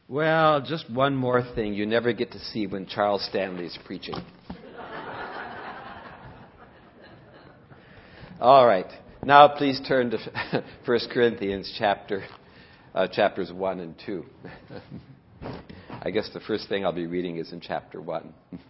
Well, just one more thing you never get to see when Charles Stanley is preaching. All right. Now please turn to 1 Corinthians chapters 1 and 2. I guess the first thing I'll be reading is in chapter 1.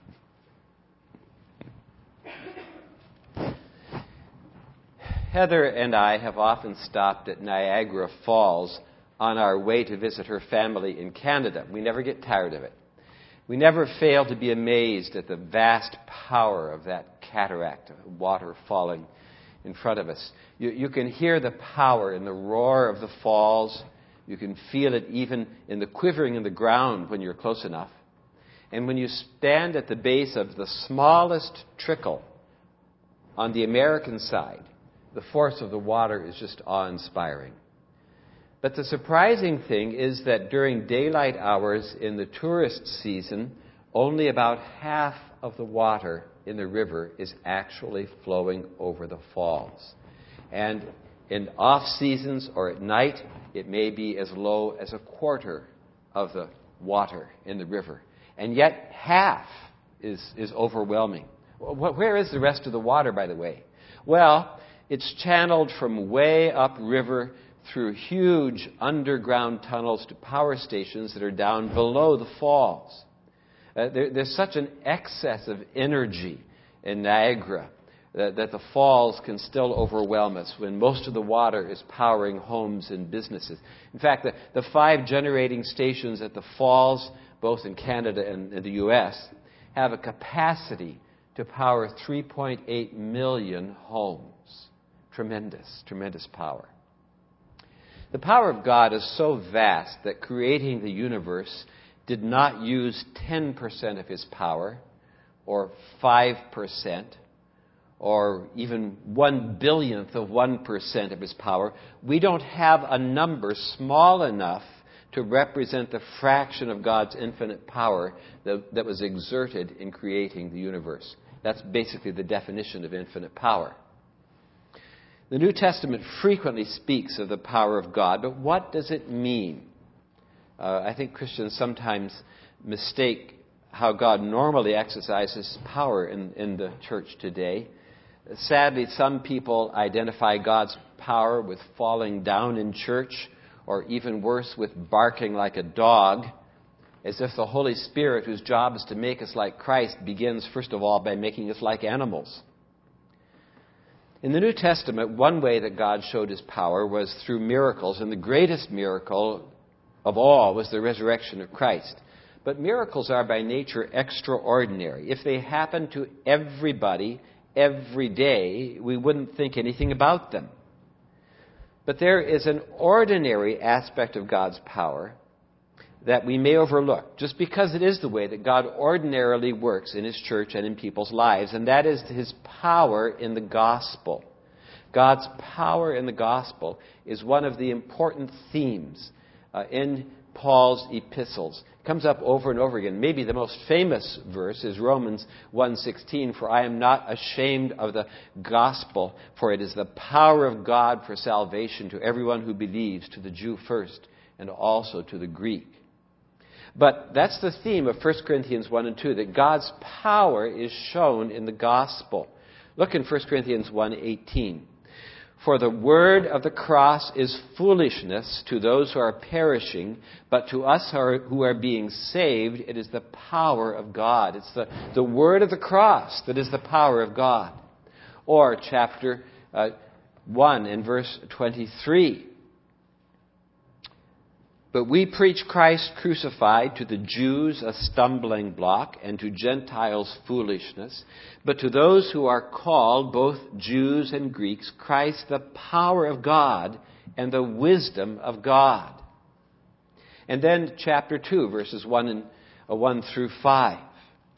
Heather and I have often stopped at Niagara Falls on our way to visit her family in Canada. We never get tired of it. We never fail to be amazed at the vast power of that cataract of water falling in front of us. You can hear the power in the roar of the falls. You can feel it even in the quivering in the ground when you're close enough. And when you stand at the base of the smallest trickle on the American side, the force of the water is just awe-inspiring. But the surprising thing is that during daylight hours in the tourist season, only about half of the water in the river is actually flowing over the falls. And in off seasons or at night, it may be as low as a quarter of the water in the river. And yet half is overwhelming. Where is the rest of the water, by the way? Well, it's channeled from way upriver through huge underground tunnels to power stations that are down below the falls. There's such an excess of energy in Niagara that the falls can still overwhelm us when most of the water is powering homes and businesses. In fact, the 5 generating stations at the falls, both in Canada and in the U.S., have a capacity to power 3.8 million homes. Tremendous power. The power of God is so vast that creating the universe did not use 10% of His power, or 5%, or even 1/billionth of 1% of His power. We don't have a number small enough to represent the fraction of God's infinite power that was exerted in creating the universe. That's basically the definition of infinite power. The New Testament frequently speaks of the power of God, but what does it mean? I think Christians sometimes mistake how God normally exercises power in the church today. Sadly, some people identify God's power with falling down in church, or even worse, with barking like a dog, as if the Holy Spirit, whose job is to make us like Christ, begins first of all by making us like animals. In the New Testament, one way that God showed His power was through miracles, and the greatest miracle of all was the resurrection of Christ. But miracles are by nature extraordinary. If they happen to everybody every day, we wouldn't think anything about them. But there is an ordinary aspect of God's power that we may overlook, just because it is the way that God ordinarily works in His church and in people's lives, and that is His power in the gospel. God's power in the gospel is one of the important themes in Paul's epistles. It comes up over and over again. Maybe the most famous verse is Romans 1:16, "For I am not ashamed of the gospel, for it is the power of God for salvation to everyone who believes, to the Jew first, and also to the Greek." But that's the theme of 1 Corinthians 1 and 2, that God's power is shown in the gospel. Look in 1 Corinthians 1:18. "For the word of the cross is foolishness to those who are perishing, but to us who are being saved, it is the power of God." It's the word of the cross that is the power of God. Or chapter 1 and verse 23. "But we preach Christ crucified, to the Jews a stumbling block, and to Gentiles foolishness. But to those who are called, both Jews and Greeks, Christ the power of God and the wisdom of God." And then chapter 2, verses 1 through 5.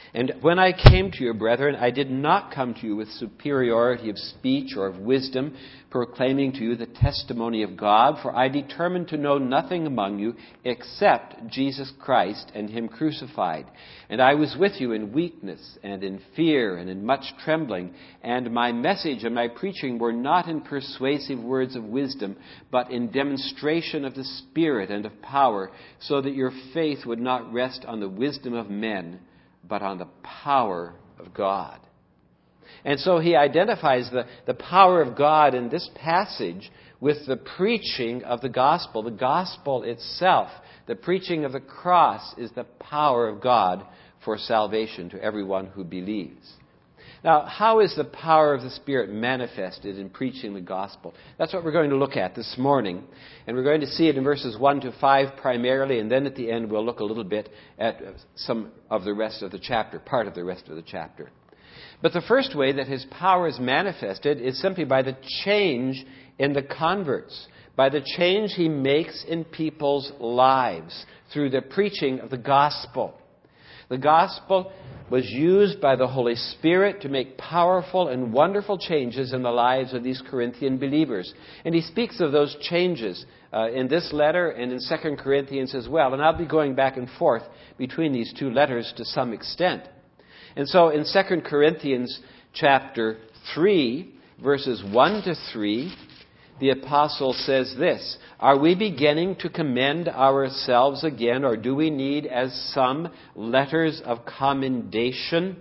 And when I came to you, brethren, I did not come to you with superiority of speech or of wisdom, proclaiming to you the testimony of God, for I determined to know nothing among you except Jesus Christ and Him crucified. And I was with you in weakness and in fear and in much trembling. And my message and my preaching were not in persuasive words of wisdom, but in demonstration of the Spirit and of power, so that your faith would not rest on the wisdom of men, but on the power of God. And so he identifies the power of God in this passage with the preaching of the gospel. The gospel itself, the preaching of the cross, is the power of God for salvation to everyone who believes. Now, how is the power of the Spirit manifested in preaching the gospel? That's what we're going to look at this morning. And we're going to see it in verses 1 to 5 primarily, and then at the end we'll look a little bit at some of the rest of the chapter, part of the rest of the chapter. But the first way that his power is manifested is simply by the change in the converts, by the change he makes in people's lives through the preaching of the gospel. The gospel was used by the Holy Spirit to make powerful and wonderful changes in the lives of these Corinthian believers. And he speaks of those changes in this letter and in 2 Corinthians as well. And I'll be going back and forth between these two letters to some extent. And so in 2 Corinthians chapter 3, verses 1 to 3, the apostle says this: Are we beginning to commend ourselves again, or do we need, as some, letters of commendation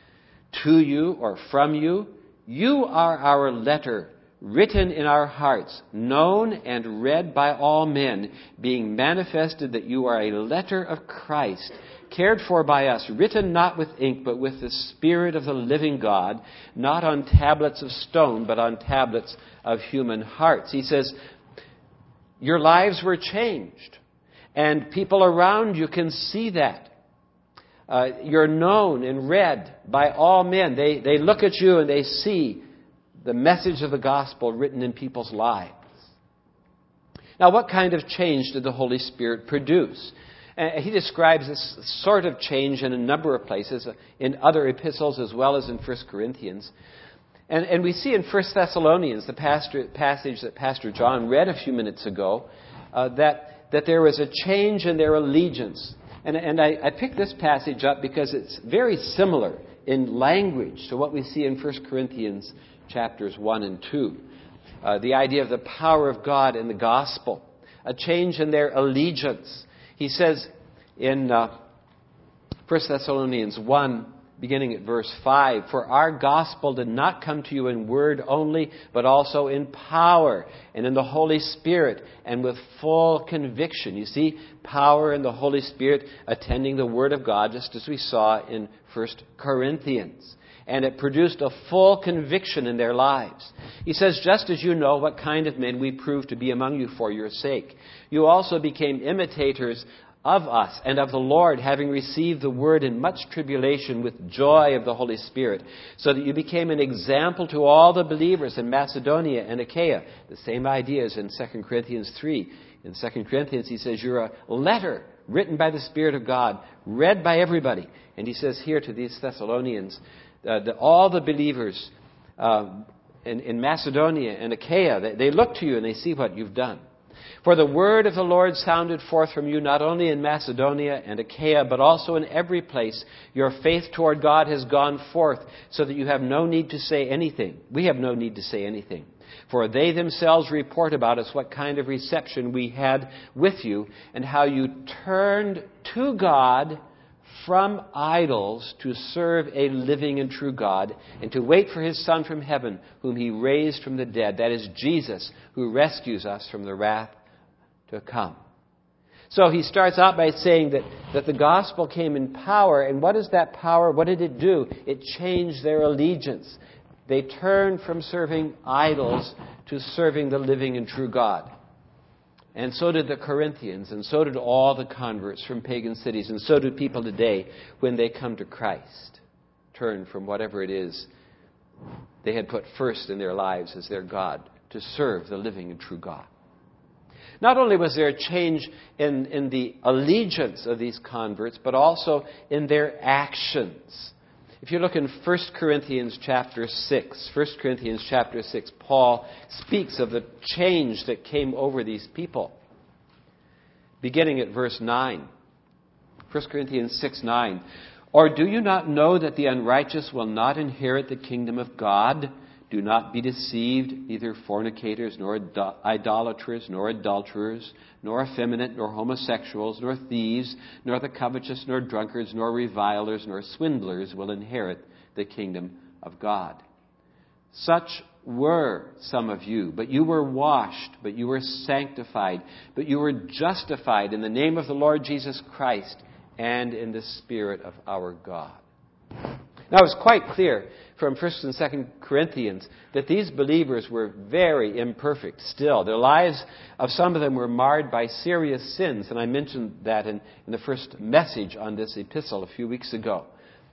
to you or from you? You are our letter, written in our hearts, known and read by all men, being manifested that you are a letter of Christ, cared for by us, written not with ink, but with the Spirit of the living God, not on tablets of stone, but on tablets of human hearts. He says, your lives were changed, and people around you can see that. You're known and read by all men. They look at you and they see the message of the gospel written in people's lives. Now, what kind of change did the Holy Spirit produce? He describes this sort of change in a number of places, in other epistles as well as in 1 Corinthians. And we see in 1 Thessalonians, the passage that Pastor John read a few minutes ago, that there was a change in their allegiance. And I picked this passage up because it's very similar in language to what we see in 1 Corinthians chapters 1 and 2. The idea of the power of God in the gospel, a change in their allegiance. He says in 1 Thessalonians 1, beginning at verse 5, For our gospel did not come to you in word only, but also in power and in the Holy Spirit and with full conviction. You see, power and the Holy Spirit attending the Word of God, just as we saw in 1 Corinthians. And it produced a full conviction in their lives. He says, just as you know what kind of men we proved to be among you for your sake, you also became imitators of us and of the Lord, having received the word in much tribulation with joy of the Holy Spirit, so that you became an example to all the believers in Macedonia and Achaia. The same idea is in 2 Corinthians 3. In 2 Corinthians, he says, you're a letter written by the Spirit of God, read by everybody. And he says here to these Thessalonians, all the believers in Macedonia and Achaia, they look to you and they see what you've done. For the word of the Lord sounded forth from you not only in Macedonia and Achaia, but also in every place. Your faith toward God has gone forth, so that you have no need to say anything. We have no need to say anything. For they themselves report about us what kind of reception we had with you, and how you turned to God from idols to serve a living and true God, and to wait for His Son from heaven, whom He raised from the dead. That is Jesus, who rescues us from the wrath to come. So he starts out by saying that the gospel came in power. And what is that power? What did it do? It changed their allegiance. They turned from serving idols to serving the living and true God. And so did the Corinthians, and so did all the converts from pagan cities, and so do people today when they come to Christ. Turn from whatever it is they had put first in their lives as their God to serve the living and true God. Not only was there a change in the allegiance of these converts, but also in their actions. If you look in 1 Corinthians chapter 6, Paul speaks of the change that came over these people. Beginning at verse 9. 1 Corinthians 6:9. Or do you not know that the unrighteous will not inherit the kingdom of God? Do not be deceived, neither fornicators, nor idolaters, nor adulterers, nor effeminate, nor homosexuals, nor thieves, nor the covetous, nor drunkards, nor revilers, nor swindlers will inherit the kingdom of God. Such were some of you, but you were washed, but you were sanctified, but you were justified in the name of the Lord Jesus Christ and in the Spirit of our God. Now, it's quite clear from 1 and 2 Corinthians that these believers were very imperfect still. Their lives, of some of them, were marred by serious sins, and I mentioned that in the first message on this epistle a few weeks ago.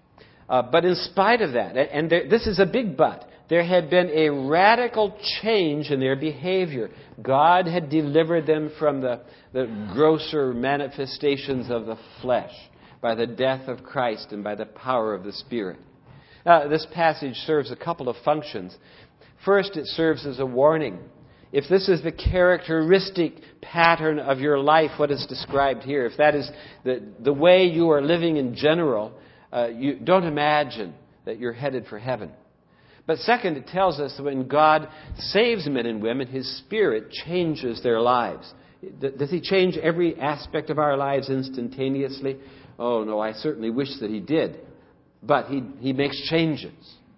But in spite of that, and this is a big but, there had been a radical change in their behavior. God had delivered them from the grosser manifestations of the flesh by the death of Christ and by the power of the Spirit. Now, this passage serves a couple of functions. First, it serves as a warning. If this is the characteristic pattern of your life, what is described here, if that is the way you are living in general, you don't imagine that you're headed for heaven. But second, it tells us that when God saves men and women, His Spirit changes their lives. Does He change every aspect of our lives instantaneously? Oh, no, I certainly wish that He did. But He makes changes.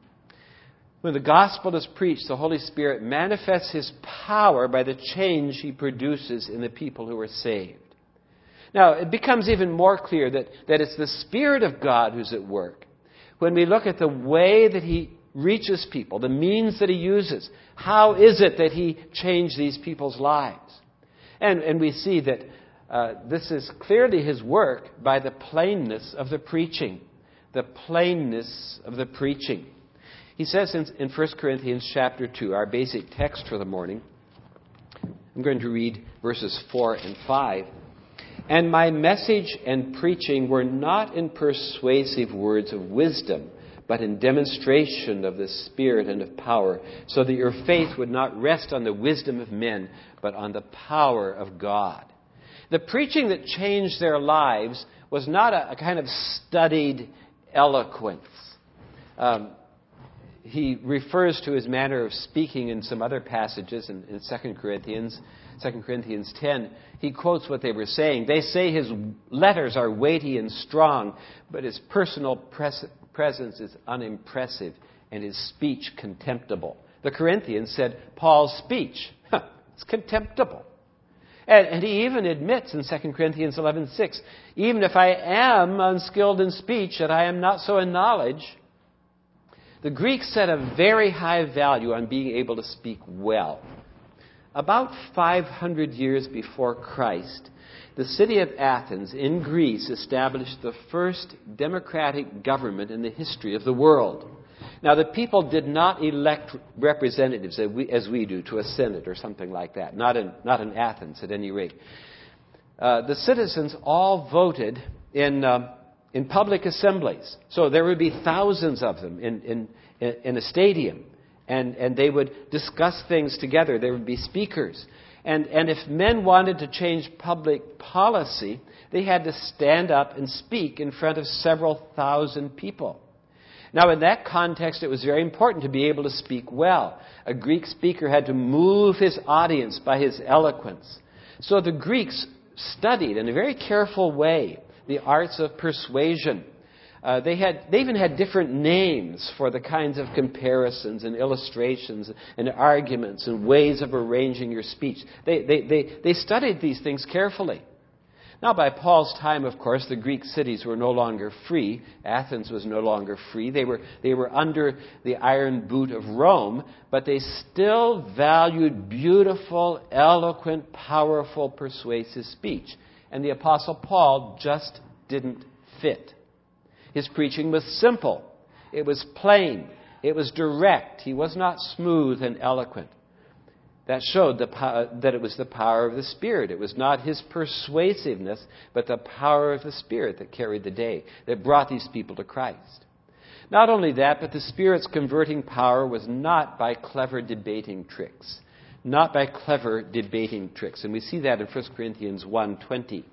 When the gospel is preached, the Holy Spirit manifests His power by the change He produces in the people who are saved. Now, it becomes even more clear that it's the Spirit of God who's at work. When we look at the way that He reaches people, the means that He uses, how is it that He changed these people's lives? And we see that this is clearly His work by the plainness of the preaching. The plainness of the preaching. He says in 1 Corinthians chapter 2, our basic text for the morning, I'm going to read verses 4 and 5. And my message and preaching were not in persuasive words of wisdom, but in demonstration of the Spirit and of power, so that your faith would not rest on the wisdom of men, but on the power of God. The preaching that changed their lives was not a kind of studied eloquence. He refers to his manner of speaking in some other passages in 2 Corinthians 10. He quotes what they were saying. They say his letters are weighty and strong, but his personal presence is unimpressive and his speech contemptible. The Corinthians said Paul's speech, it's contemptible. And he even admits in 2 Corinthians 11:6, even if I am unskilled in speech and I am not so in knowledge. The Greeks set a very high value on being able to speak well. About 500 years before Christ, the city of Athens in Greece established the first democratic government in the history of the world. Now, the people did not elect representatives as we do to a senate or something like that. Not in Athens, at any rate. The citizens all voted in public assemblies. So there would be thousands of them in a stadium. And they would discuss things together. There would be speakers. And if men wanted to change public policy, they had to stand up and speak in front of several thousand people. Now, in that context, it was very important to be able to speak well. A Greek speaker had to move his audience by his eloquence. So the Greeks studied in a very careful way the arts of persuasion. They even had different names for the kinds of comparisons and illustrations and arguments and ways of arranging your speech. They studied these things carefully. Now, by Paul's time, of course, the Greek cities were no longer free. Athens was no longer free. They were under the iron boot of Rome, but they still valued beautiful, eloquent, powerful, persuasive speech. And the Apostle Paul just didn't fit. His preaching was simple. It was plain. It was direct. He was not smooth and eloquent. That showed that it was the power of the Spirit. It was not his persuasiveness, but the power of the Spirit that carried the day, that brought these people to Christ. Not only that, but the Spirit's converting power was not by clever debating tricks. Not by clever debating tricks. And we see that in 1 Corinthians 1:20.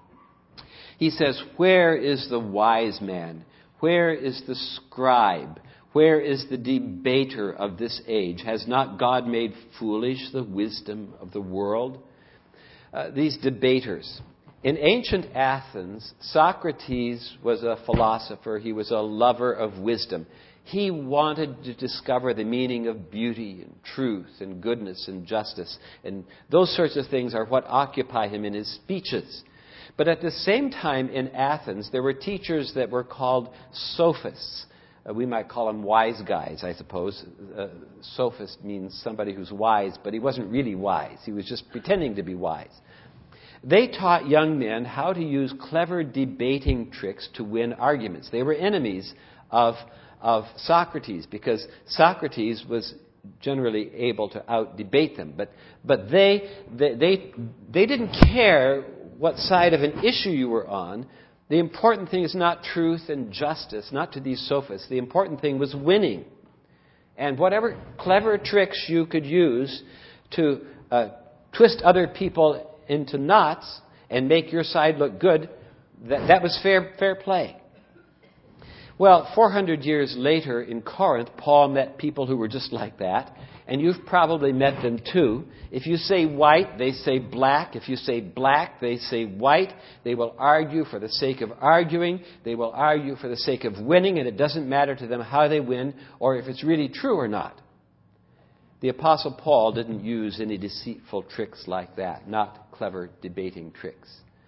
He says, "Where is the wise man? Where is the scribe? Where is the debater of this age? Has not God made foolish the wisdom of the world?" These debaters. In ancient Athens, Socrates was a philosopher. He was a lover of wisdom. He wanted to discover the meaning of beauty and truth and goodness and justice. And those sorts of things are what occupy him in his speeches. But at the same time in Athens, there were teachers that were called sophists. We might call them wise guys, I suppose. Sophist means somebody who's wise, but he wasn't really wise. He was just pretending to be wise. They taught young men how to use clever debating tricks to win arguments. They were enemies of Socrates because Socrates was generally able to out-debate them. But they didn't care what side of an issue you were on. The important thing is not truth and justice, not to these sophists. The important thing was winning. And whatever clever tricks you could use to twist other people into knots and make your side look good, that was fair play. Well, 400 years later in Corinth, Paul met people who were just like that. And you've probably met them too. If you say white, they say black. If you say black, they say white. They will argue for the sake of arguing. They will argue for the sake of winning, and it doesn't matter to them how they win or if it's really true or not. The Apostle Paul didn't use any deceitful tricks like that, not clever debating tricks.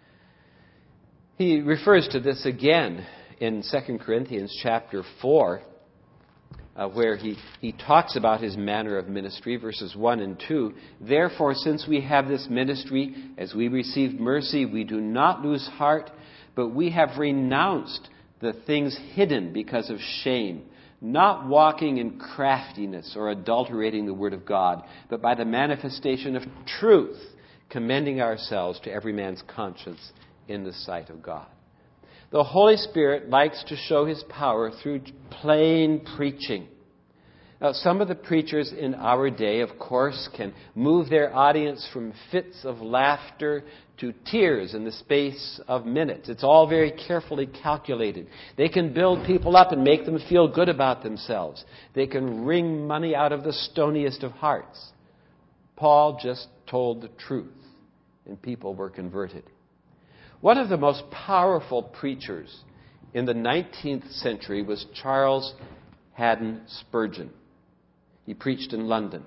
He refers to this again in 2 Corinthians chapter 4. Where he talks about his manner of ministry, verses 1 and 2. "Therefore, since we have this ministry, as we received mercy, we do not lose heart, but we have renounced the things hidden because of shame, not walking in craftiness or adulterating the word of God, but by the manifestation of truth, commending ourselves to every man's conscience in the sight of God." The Holy Spirit likes to show his power through plain preaching. Now, some of the preachers in our day, of course, can move their audience from fits of laughter to tears in the space of minutes. It's all very carefully calculated. They can build people up and make them feel good about themselves. They can wring money out of the stoniest of hearts. Paul just told the truth, and people were converted. One of the most powerful preachers in the 19th century was Charles Haddon Spurgeon. He preached in London.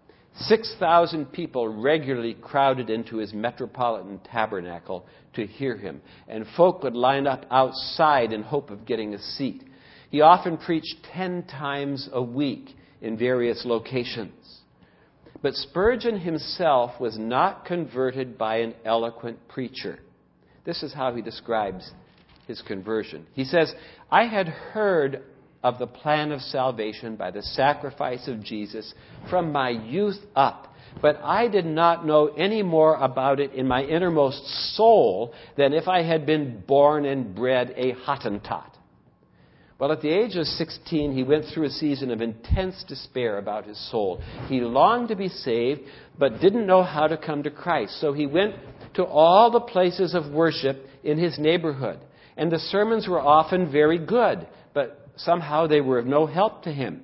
6,000 people regularly crowded into his metropolitan tabernacle to hear him, and folk would line up outside in hope of getting a seat. He often preached 10 times a week in various locations. But Spurgeon himself was not converted by an eloquent preacher. This is how he describes his conversion. He says, "I had heard of the plan of salvation by the sacrifice of Jesus from my youth up, but I did not know any more about it in my innermost soul than if I had been born and bred a Hottentot." Well, at the age of 16, he went through a season of intense despair about his soul. He longed to be saved, but didn't know how to come to Christ. So he went to all the places of worship in his neighborhood. And the sermons were often very good, but somehow they were of no help to him.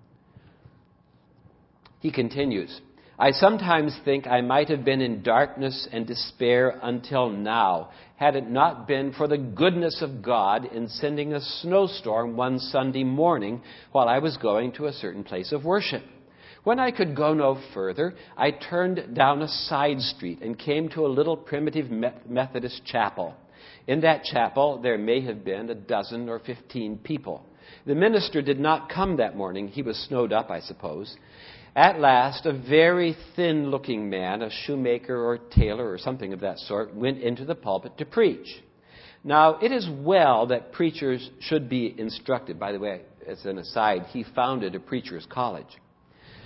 He continues, "I sometimes think I might have been in darkness and despair until now, had it not been for the goodness of God in sending a snowstorm one Sunday morning while I was going to a certain place of worship. When I could go no further, I turned down a side street and came to a little primitive Methodist chapel. In that chapel, there may have been a dozen or 15 people. The minister did not come that morning. He was snowed up, I suppose. At last, a very thin-looking man, a shoemaker or tailor or something of that sort, went into the pulpit to preach. Now, it is well that preachers should be instructed. By the way, as an aside, he founded a preacher's college.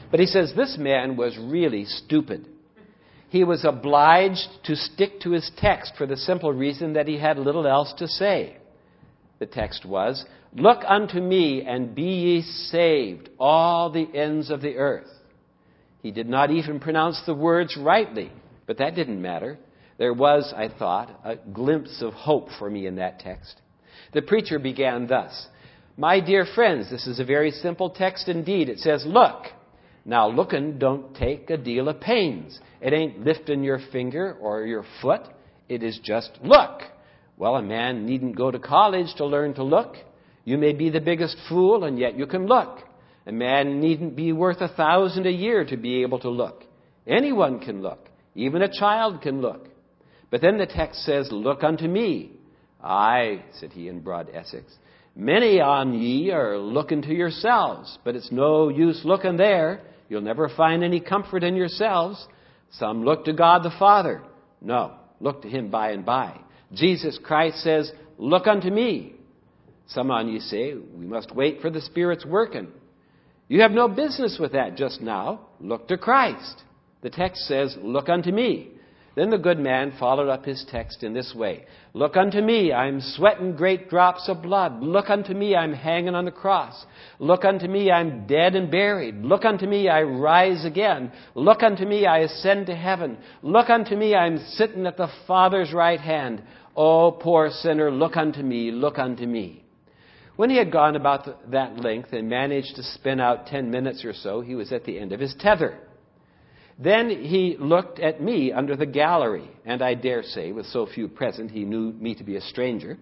But he says this man was really stupid. He was obliged to stick to his text for the simple reason that he had little else to say. The text was, "Look unto me and be ye saved, all the ends of the earth." He did not even pronounce the words rightly, but that didn't matter. There was, I thought, a glimpse of hope for me in that text. The preacher began thus, "My dear friends," this is a very simple text indeed. It says, "Look." Now, looking don't take a deal of pains. It ain't lifting your finger or your foot. It is just look. Well, a man needn't go to college to learn to look. You may be the biggest fool, and yet you can look. A man needn't be worth 1,000 a year to be able to look. Anyone can look. Even a child can look. But then the text says, "Look unto me." "Aye," said he in broad Essex, "many on ye are looking to yourselves, but it's no use looking there. You'll never find any comfort in yourselves. Some look to God the Father. No, look to him by and by. Jesus Christ says, 'Look unto me.' Some on you say, 'We must wait for the Spirit's working.' You have no business with that just now. Look to Christ. The text says, 'Look unto me.'" Then the good man followed up his text in this way. "Look unto me, I'm sweating great drops of blood. Look unto me, I'm hanging on the cross. Look unto me, I'm dead and buried. Look unto me, I rise again. Look unto me, I ascend to heaven. Look unto me, I'm sitting at the Father's right hand. Oh, poor sinner, look unto me, look unto me." When he had gone about that length and managed to spin out 10 minutes or so, he was at the end of his tether. Then he looked at me under the gallery, and I dare say, with so few present, he knew me to be a stranger.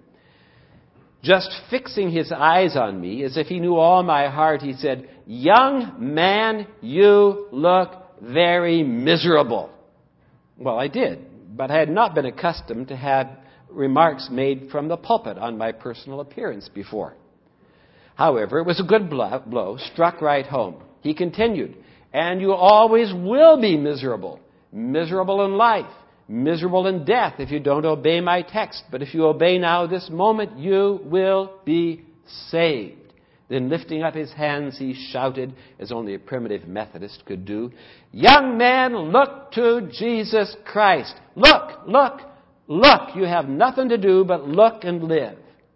Just fixing his eyes on me, as if he knew all my heart, he said, "Young man, you look very miserable." Well, I did, but I had not been accustomed to have remarks made from the pulpit on my personal appearance before. However, it was a good blow, struck right home. He continued, "And you always will be miserable. Miserable in life. Miserable in death if you don't obey my text. But if you obey now this moment, you will be saved." Then lifting up his hands, he shouted, as only a primitive Methodist could do, "Young man, look to Jesus Christ. Look, look, look. You have nothing to do but look and live."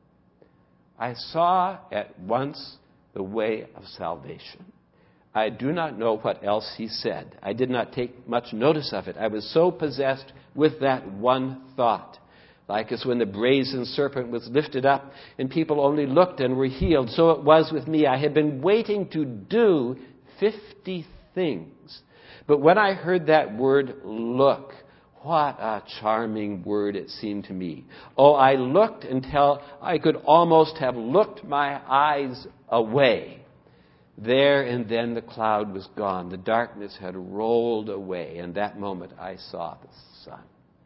I saw at once the way of salvation. I do not know what else he said. I did not take much notice of it. I was so possessed with that one thought. Like as when the brazen serpent was lifted up and people only looked and were healed, so it was with me. I had been waiting to do 50 things. But when I heard that word, look, what a charming word it seemed to me. Oh, I looked until I could almost have looked my eyes away. There and then the cloud was gone. The darkness had rolled away. And that moment I saw the sun.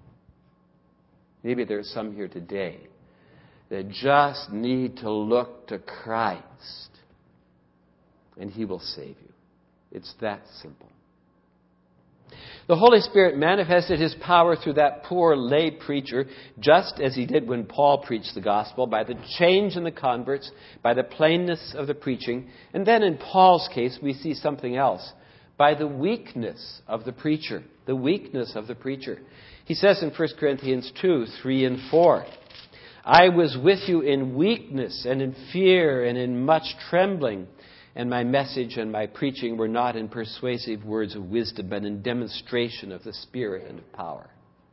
Maybe there's some here today that just need to look to Christ. And he will save you. It's that simple. The Holy Spirit manifested his power through that poor lay preacher, just as he did when Paul preached the gospel, by the change in the converts, by the plainness of the preaching. And then in Paul's case, we see something else, by the weakness of the preacher. The weakness of the preacher. He says in 1 Corinthians 2, 3 and 4, "I was with you in weakness and in fear and in much trembling. And my message and my preaching were not in persuasive words of wisdom, but in demonstration of the Spirit and of power."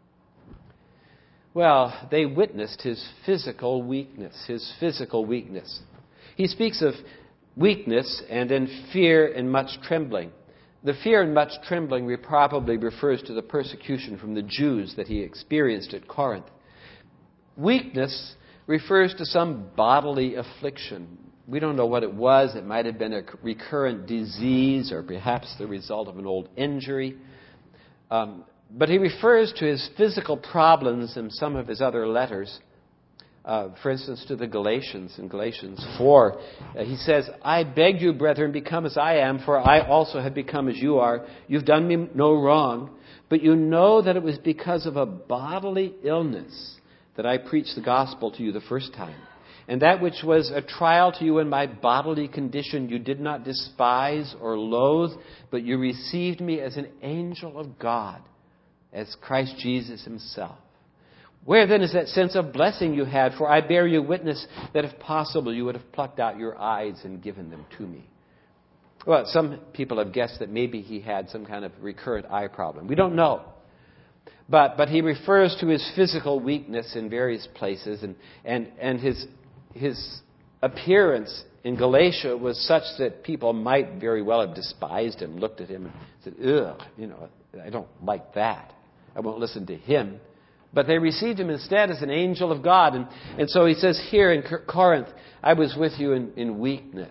Well, they witnessed his physical weakness, He speaks of weakness and in fear and much trembling. The fear and much trembling probably refers to the persecution from the Jews that he experienced at Corinth. Weakness refers to some bodily affliction. We don't know what it was. It might have been a recurrent disease or perhaps the result of an old injury. But he refers to his physical problems in some of his other letters. For instance, to the Galatians, in Galatians 4, he says, "I beg you, brethren, become as I am, for I also have become as you are. You've done me no wrong, but you know that it was because of a bodily illness that I preached the gospel to you the first time. And that which was a trial to you in my bodily condition you did not despise or loathe, but you received me as an angel of God, as Christ Jesus himself. Where then is that sense of blessing you had? For I bear you witness that if possible you would have plucked out your eyes and given them to me. Well, some people have guessed that maybe he had some kind of recurrent eye problem. We don't know. But he refers to his physical weakness in various places, and his appearance in Galatia was such that people might very well have despised him, looked at him and said, ugh, I don't like that. I won't listen to him. But they received him instead as an angel of God. And so he says here in Corinth, I was with you in weakness.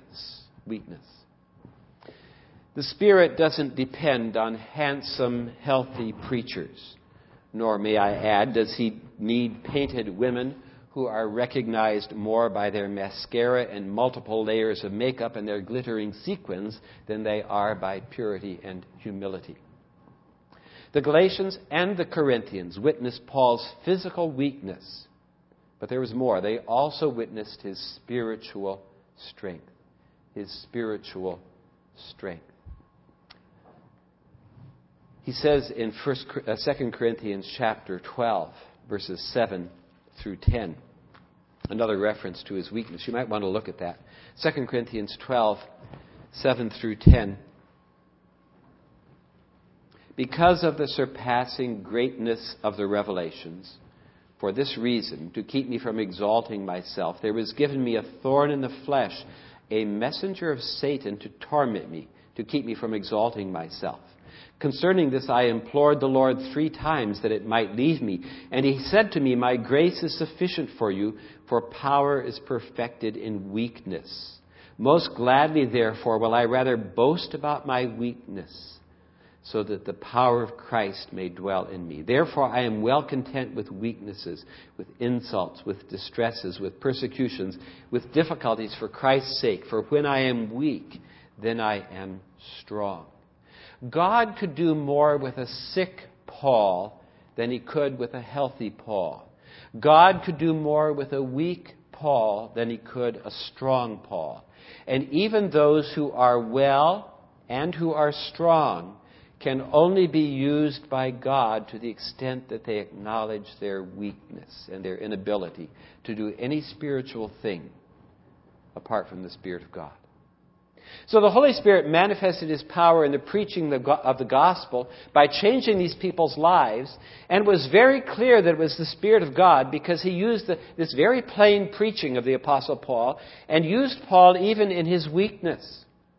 The Spirit doesn't depend on handsome, healthy preachers. Nor, may I add, does he need painted women who are recognized more by their mascara and multiple layers of makeup and their glittering sequins than they are by purity and humility. The Galatians and the Corinthians witnessed Paul's physical weakness, but there was more. They also witnessed his spiritual strength. His spiritual strength. He says in 2 Corinthians chapter 12, verses 7 through 10, another reference to his weakness. You might want to look at that. 2 Corinthians 12, 7 through 10. Because of the surpassing greatness of the revelations, for this reason, to keep me from exalting myself, there was given me a thorn in the flesh, a messenger of Satan to torment me, to keep me from exalting myself. Concerning this, I implored the Lord 3 times that it might leave me. And he said to me, my grace is sufficient for you, for power is perfected in weakness. Most gladly, therefore, will I rather boast about my weakness, so that the power of Christ may dwell in me. Therefore, I am well content with weaknesses, with insults, with distresses, with persecutions, with difficulties for Christ's sake. For when I am weak, then I am strong. God could do more with a sick Paul than he could with a healthy Paul. God could do more with a weak Paul than he could a strong Paul. And even those who are well and who are strong can only be used by God to the extent that they acknowledge their weakness and their inability to do any spiritual thing apart from the Spirit of God. So the Holy Spirit manifested his power in the preaching of the gospel by changing these people's lives, and was very clear that it was the Spirit of God, because he used this very plain preaching of the Apostle Paul, and used Paul even in his weakness.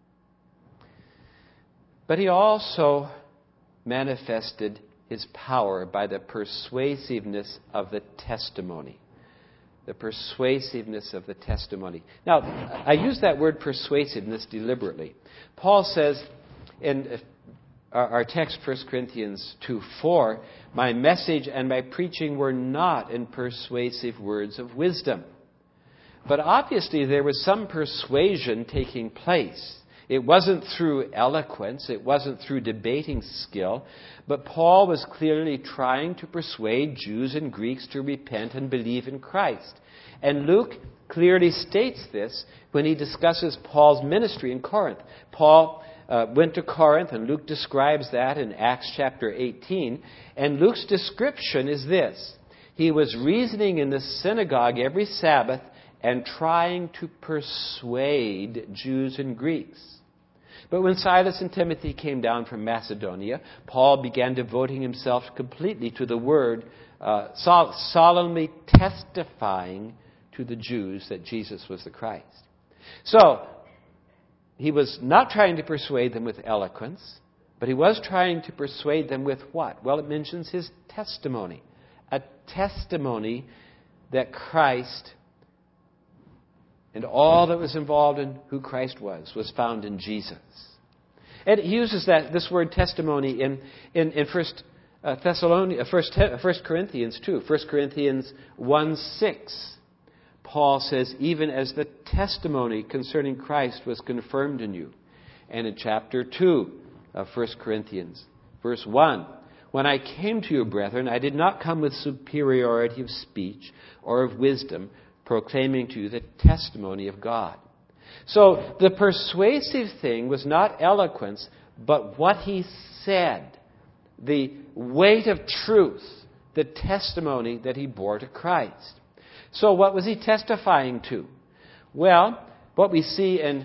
But he also manifested his power by the persuasiveness of the testimony. The persuasiveness of the testimony. Now, I use that word persuasiveness deliberately. Paul says in our text, 1 Corinthians 2:4, my message and my preaching were not in persuasive words of wisdom. But obviously there was some persuasion taking place. It wasn't through eloquence, it wasn't through debating skill, but Paul was clearly trying to persuade Jews and Greeks to repent and believe in Christ. And Luke clearly states this when he discusses Paul's ministry in Corinth. Paul went to Corinth, and Luke describes that in Acts chapter 18. And Luke's description is this: he was reasoning in the synagogue every Sabbath and trying to persuade Jews and Greeks. But when Silas and Timothy came down from Macedonia, Paul began devoting himself completely to the word, solemnly testifying to the Jews that Jesus was the Christ. So, he was not trying to persuade them with eloquence, but he was trying to persuade them with what? Well, it mentions his testimony. A testimony that Christ and all that was involved in who Christ was found in Jesus. And he uses this word testimony in 1 Corinthians 2. 1 Corinthians 1:6. Paul says, even as the testimony concerning Christ was confirmed in you. And in chapter 2 of 1 Corinthians, verse 1, when I came to you, brethren, I did not come with superiority of speech or of wisdom, proclaiming to you the testimony of God. So the persuasive thing was not eloquence, but what he said, the weight of truth, the testimony that he bore to Christ. So what was he testifying to? Well, what we see in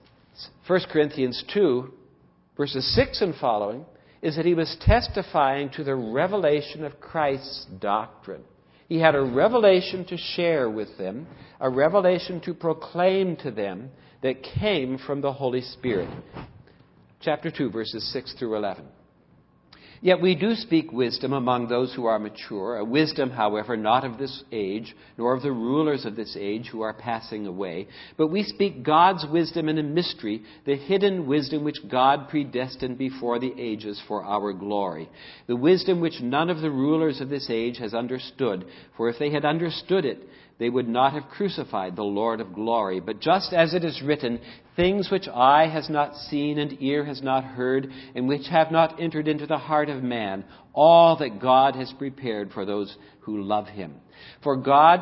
1 Corinthians 2, verses 6 and following, is that he was testifying to the revelation of Christ's doctrine. He had a revelation to share with them, a revelation to proclaim to them that came from the Holy Spirit. Chapter 2, verses 6 through 11. Yet we do speak wisdom among those who are mature, a wisdom, however, not of this age, nor of the rulers of this age who are passing away, but we speak God's wisdom in a mystery, the hidden wisdom which God predestined before the ages for our glory. The wisdom which none of the rulers of this age has understood, for if they had understood it, they would not have crucified the Lord of glory. But just as it is written, things which eye has not seen and ear has not heard, and which have not entered into the heart of man, all that God has prepared for those who love him. For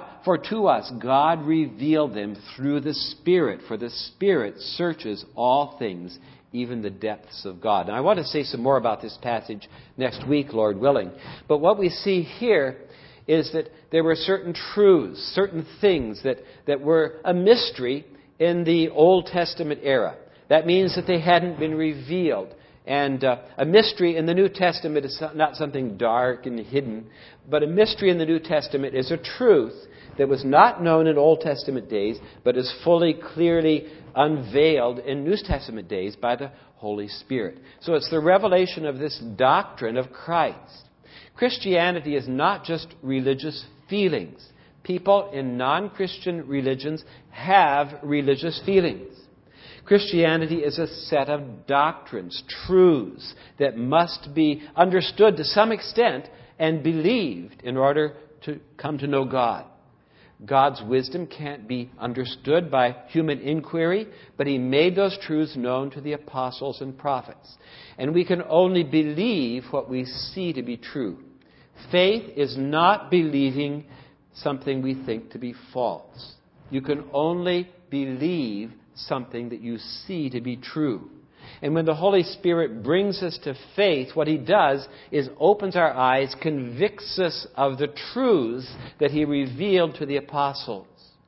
to us, God revealed them through the Spirit, for the Spirit searches all things, even the depths of God. And I want to say some more about this passage next week, Lord willing. But what we see here is that there were certain truths, certain things that were a mystery in the Old Testament era. That means that they hadn't been revealed. And a mystery in the New Testament is not something dark and hidden, but a mystery in the New Testament is a truth that was not known in Old Testament days, but is fully, clearly unveiled in New Testament days by the Holy Spirit. So it's the revelation of this doctrine of Christ. Christianity is not just religious feelings. People in non-Christian religions have religious feelings. Christianity is a set of doctrines, truths that must be understood to some extent and believed in order to come to know God. God's wisdom can't be understood by human inquiry, but he made those truths known to the apostles and prophets. And we can only believe what we see to be true. Faith is not believing something we think to be false. You can only believe something that you see to be true. And when the Holy Spirit brings us to faith, what he does is opens our eyes, convicts us of the truths that he revealed to the apostles.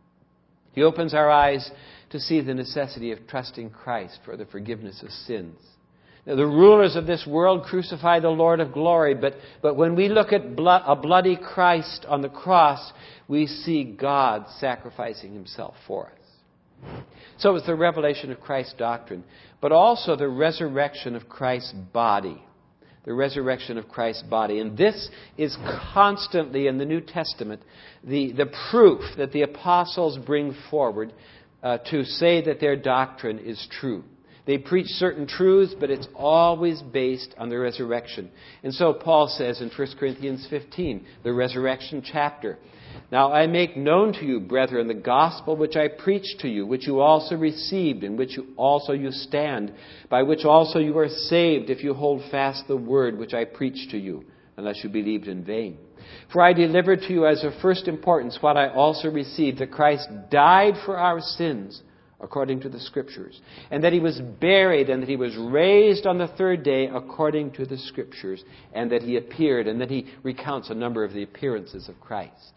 He opens our eyes to see the necessity of trusting Christ for the forgiveness of sins. Now, the rulers of this world crucify the Lord of glory, but when we look at a bloody Christ on the cross, we see God sacrificing himself for us. So it's the revelation of Christ's doctrine, but also the resurrection of Christ's body. The resurrection of Christ's body. And this is constantly in the New Testament the proof that the apostles bring forward to say that their doctrine is true. They preach certain truths, but it's always based on the resurrection. And so Paul says in 1 Corinthians 15, the resurrection chapter, "Now I make known to you, brethren, the gospel which I preached to you, which you also received, in which also you stand, by which also you are saved, if you hold fast the word which I preached to you, unless you believed in vain. For I delivered to you as of first importance what I also received, that Christ died for our sins, according to the Scriptures, and that he was buried, and that he was raised on the third day, according to the Scriptures, and that he appeared," and that he recounts a number of the appearances of Christ.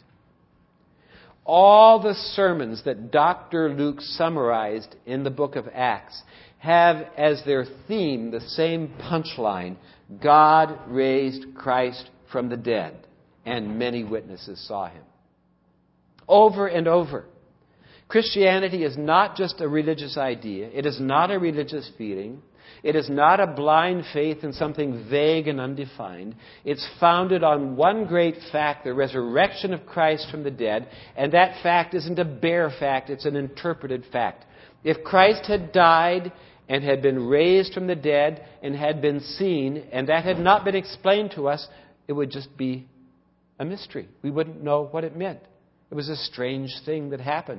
All the sermons that Dr. Luke summarized in the book of Acts have as their theme the same punchline: God raised Christ from the dead, and many witnesses saw him. Over and over. Christianity is not just a religious idea. It is not a religious feeling. It is not a blind faith in something vague and undefined. It's founded on one great fact, the resurrection of Christ from the dead. And that fact isn't a bare fact, it's an interpreted fact. If Christ had died and had been raised from the dead and had been seen, and that had not been explained to us, it would just be a mystery. We wouldn't know what it meant. It was a strange thing that happened.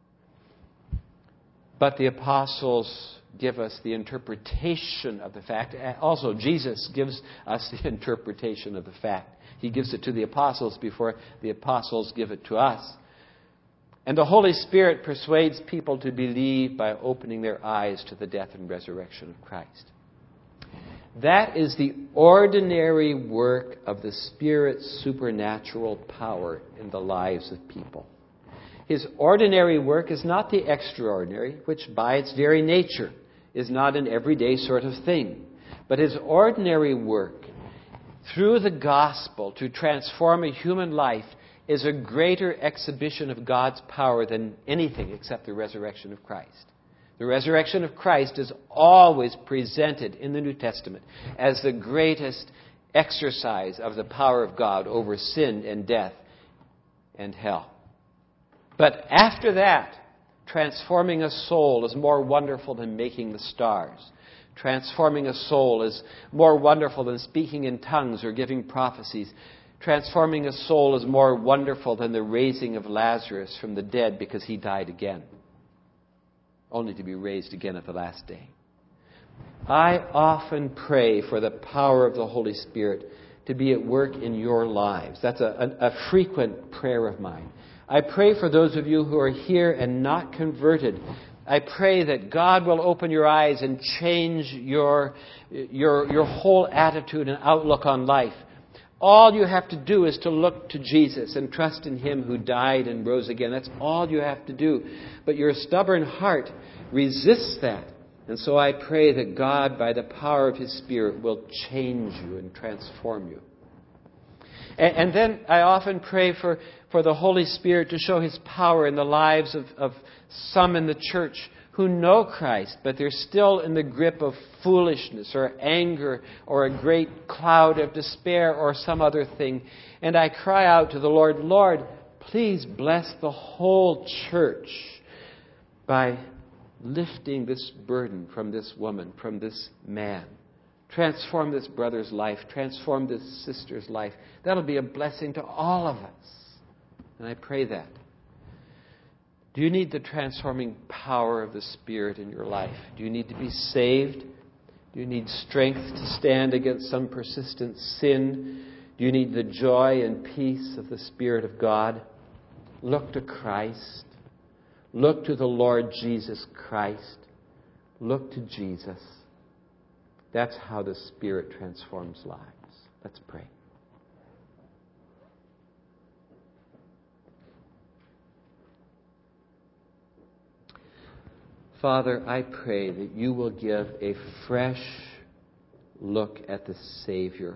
But the apostles give us the interpretation of the fact. Also, Jesus gives us the interpretation of the fact. He gives it to the apostles before the apostles give it to us. And the Holy Spirit persuades people to believe by opening their eyes to the death and resurrection of Christ. That is the ordinary work of the Spirit's supernatural power in the lives of people. His ordinary work is not the extraordinary, which by its very nature is not an everyday sort of thing. But His ordinary work through the gospel to transform a human life is a greater exhibition of God's power than anything except the resurrection of Christ. The resurrection of Christ is always presented in the New Testament as the greatest exercise of the power of God over sin and death and hell. But after that, transforming a soul is more wonderful than making the stars. Transforming a soul is more wonderful than speaking in tongues or giving prophecies. Transforming a soul is more wonderful than the raising of Lazarus from the dead because he died again, only to be raised again at the last day. I often pray for the power of the Holy Spirit to be at work in your lives. That's a frequent prayer of mine. I pray for those of you who are here and not converted. I pray that God will open your eyes and change your whole attitude and outlook on life. All you have to do is to look to Jesus and trust in Him who died and rose again. That's all you have to do. But your stubborn heart resists that. And so I pray that God, by the power of His Spirit, will change you and transform you. And then I often pray for the Holy Spirit to show His power in the lives of some in the church who know Christ, but they're still in the grip of foolishness or anger or a great cloud of despair or some other thing. And I cry out to the Lord, Lord, please bless the whole church by lifting this burden from this woman, from this man. Transform this brother's life. Transform this sister's life. That'll be a blessing to all of us. And I pray that. Do you need the transforming power of the Spirit in your life? Do you need to be saved? Do you need strength to stand against some persistent sin? Do you need the joy and peace of the Spirit of God? Look to Christ. Look to the Lord Jesus Christ. Look to Jesus. That's how the Spirit transforms lives. Let's pray. Father, I pray that you will give a fresh look at the Savior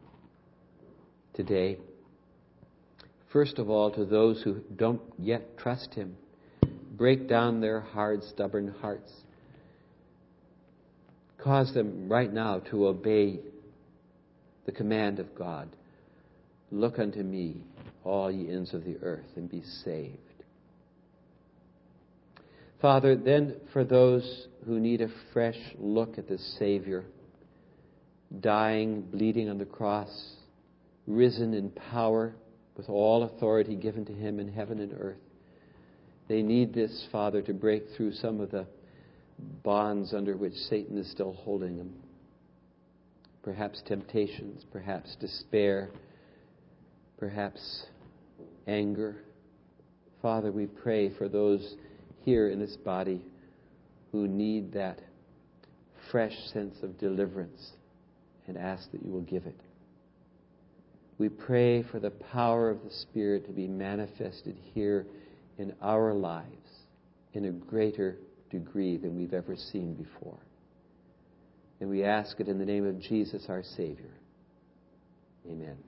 today. First of all, to those who don't yet trust Him, break down their hard, stubborn hearts. Cause them right now to obey the command of God. Look unto me, all ye ends of the earth, and be saved. Father, then for those who need a fresh look at the Savior, dying, bleeding on the cross, risen in power with all authority given to Him in heaven and earth, they need this, Father, to break through some of the bonds under which Satan is still holding them. Perhaps temptations, perhaps despair, perhaps anger. Father, we pray for those here in this body who need that fresh sense of deliverance and ask that you will give it. We pray for the power of the Spirit to be manifested here in our lives in a greater degree than we've ever seen before. And we ask it in the name of Jesus, our Savior. Amen.